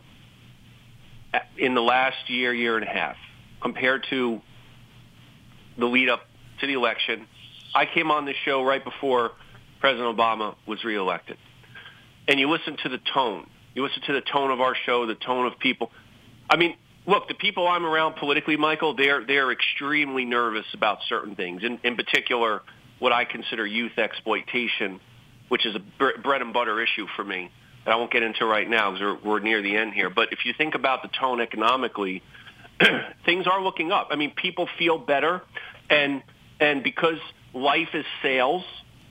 in the last year, year and a half, compared to the lead up to the election, I came on this show right before President Obama was reelected. And you listen to the tone. You listen to the tone of our show, the tone of people. I mean, look, the people I'm around politically, Michael, they're they're extremely nervous about certain things. In, in particular, what I consider youth exploitation, which is a bre- bread and butter issue for me that I won't get into right now because we're, we're near the end here. But if you think about the tone economically, things are looking up. I mean, people feel better, and and because life is sales,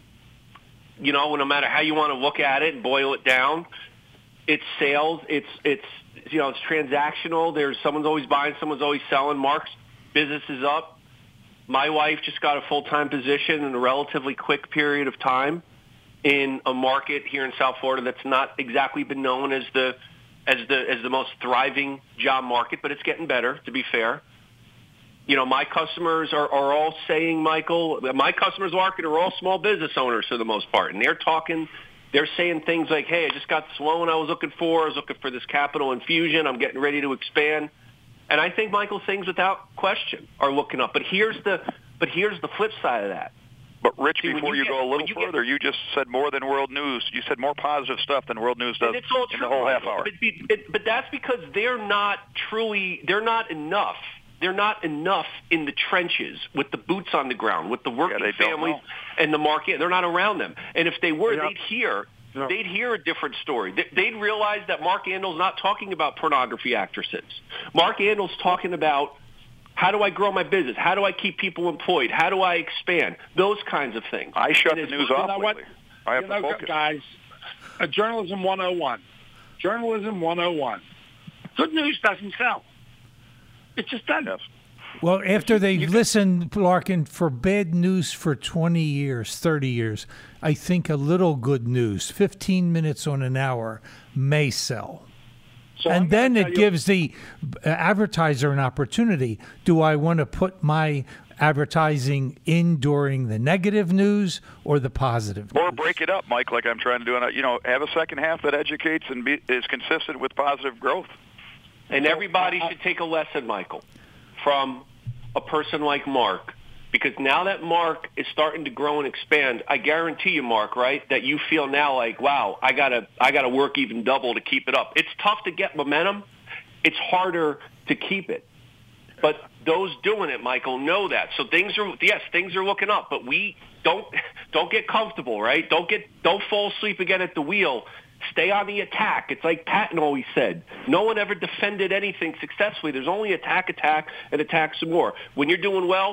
you know, no matter how you want to look at it and boil it down, it's sales. It's it's you know, it's transactional. There's someone's always buying, someone's always selling. Mark's business is up. My wife just got a full-time position in a relatively quick period of time in a market here in South Florida that's not exactly been known as the as the as the most thriving job market, but it's getting better, to be fair. You know, my customers are, are all saying, Michael, my customers market are all small business owners for the most part, and they're talking, they're saying things like, hey, I just got this loan I was looking for, I was looking for this capital infusion, I'm getting ready to expand. And I think, Michael, things without question are looking up. But here's the but here's the flip side of that. But, Rich, See, before you you, get, go a little you further, get, you just said more than World News. You said more positive stuff than World News does it's all in true, the whole half hour. But, it, but that's because they're not truly, they're not enough. They're not enough in the trenches with the boots on the ground, with the working Yeah, they don't families know. and the market. They're not around them. And if they were, Yeah. they'd hear Yeah. they'd hear a different story. They- They'd realize that Mark Andel's not talking about pornography actresses. Mark Andel's talking about how do I grow my business? How do I keep people employed? How do I expand? Those kinds of things. I shut And the it's- news You off know what? lately. I have you to know, focus. guys, uh, journalism one oh one. Journalism one oh one. Good news doesn't sell. It just doesn't. Yes. Well, after they've listened, Larkin, for bad news for twenty years, thirty years, I think a little good news, fifteen minutes on an hour, may sell. So I'm And gonna then tell it you- gives the uh, advertiser an opportunity. Do I want to put my advertising in during the negative news or the positive Or news? break it up, Mike, like I'm trying to do. And, you know, have a second half that educates and be, is consistent with positive growth. And everybody should take a lesson, Michael, from a person like Mark. Because now that Mark is starting to grow and expand, I guarantee you, Mark, right, that you feel now like, wow, I gotta, I gotta work even double to keep it up. It's tough to get momentum. It's harder to keep it. But those doing it, Michael, know that. So things are, yes, things are looking up. But we don't, don't get comfortable, right? Don't get, don't fall asleep again at the wheel. Stay on the attack. It's like Patton always said. No one ever defended anything successfully. There's only attack, attack, and attack some more. When you're doing well,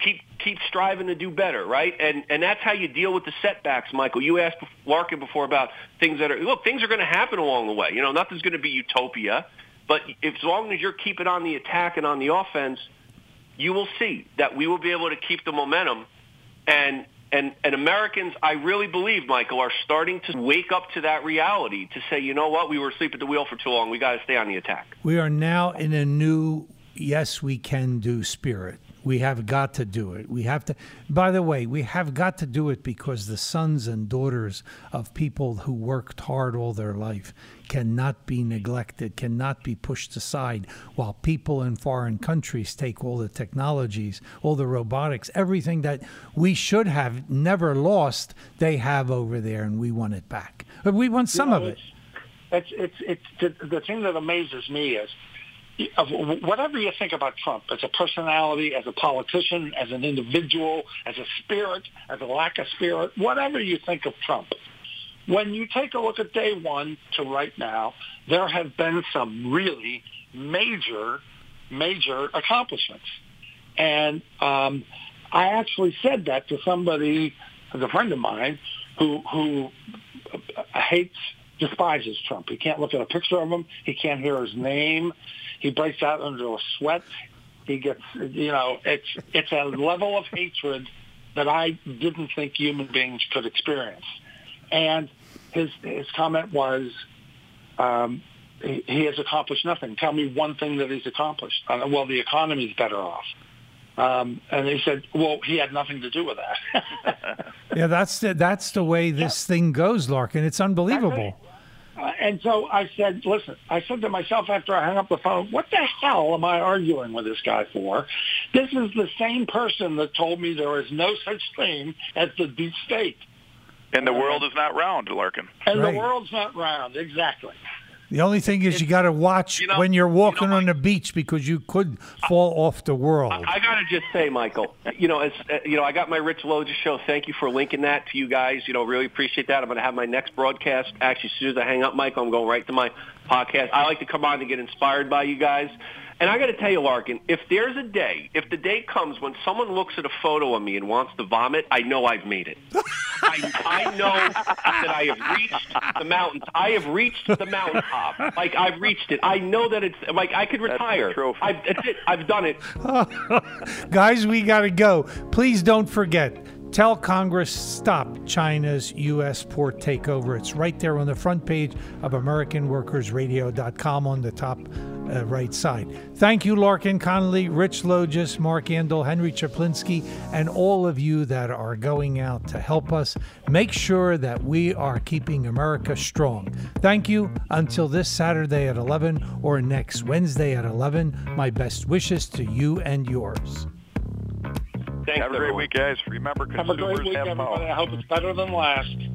keep keep striving to do better, right? And and that's how you deal with the setbacks, Michael. You asked Larkin before about things that are look, things are going to happen along the way. You know, nothing's going to be utopia, but if, as long as you're keeping on the attack and on the offense, you will see that we will be able to keep the momentum. And and and Americans, I really believe, Michael, are starting to wake up to that reality to say, you know what, we were asleep at the wheel for too long. We got to stay on the attack. We are now in a new yes, we can do spirit. We have got to do it. We have to. By the way, we have got to do it because the sons and daughters of people who worked hard all their life cannot be neglected, cannot be pushed aside, while people in foreign countries take all the technologies, all the robotics, everything that we should have never lost, they have over there, and we want it back. But we want some you know, of it. It's, it's, it's, it's the, the thing that amazes me is, of whatever you think about Trump as a personality, as a politician, as an individual, as a spirit, as a lack of spirit, whatever you think of Trump, when you take a look at day one to right now, there have been some really major, major accomplishments. And um, I actually said that to somebody, as a friend of mine, who who hates, despises Trump. He can't look at a picture of him. He can't hear his name. He breaks out into a sweat. He gets, you know, it's it's a level of hatred that I didn't think human beings could experience. And his his comment was, um, he, he has accomplished nothing. Tell me one thing that he's accomplished. Uh, well, the economy's better off. Um, and he said, well, he had nothing to do with that. Yeah, that's the, that's the way this yeah. thing goes, Larkin. It's unbelievable. Uh, and so I said, listen, I said to myself after I hung up the phone, what the hell am I arguing with this guy for? This is the same person that told me there is no such thing as the deep state. And the uh, world is not round, Larkin. And right. the world's not round, exactly. The only thing is it's, you got to watch you know, when you're walking you know, on the beach because you could fall I, off the world. I, I got to just say, Michael, you know, as uh, you know, I got my Rich Loja show. Thank you for linking that to you guys. You know, really appreciate that. I'm going to have my next broadcast. Actually, as soon as I hang up, Michael, I'm going right to my podcast. I like to come on to get inspired by you guys. And I got to tell you, Larkin, if there's a day, if the day comes when someone looks at a photo of me and wants to vomit, I know I've made it. I, I know that I have reached the mountains. I have reached the mountaintop. Like, I've reached it. I know that it's, like, I could retire. That's the trophy. I've, that's it. I've done it. Guys, we got to go. Please don't forget. Tell Congress stop China's U S port takeover. It's right there on the front page of American Workers Radio dot com on the top uh, right side. Thank you, Larkin Connolly, Rich Lojas, Mark Andel, Henry Chaplinsky, and all of you that are going out to help us make sure that we are keeping America strong. Thank you. Until this Saturday at eleven or next Wednesday at eleven, my best wishes to you and yours. Thanks, have a great everyone. week, guys. Remember, have a great week, have everybody. I hope it's better than last.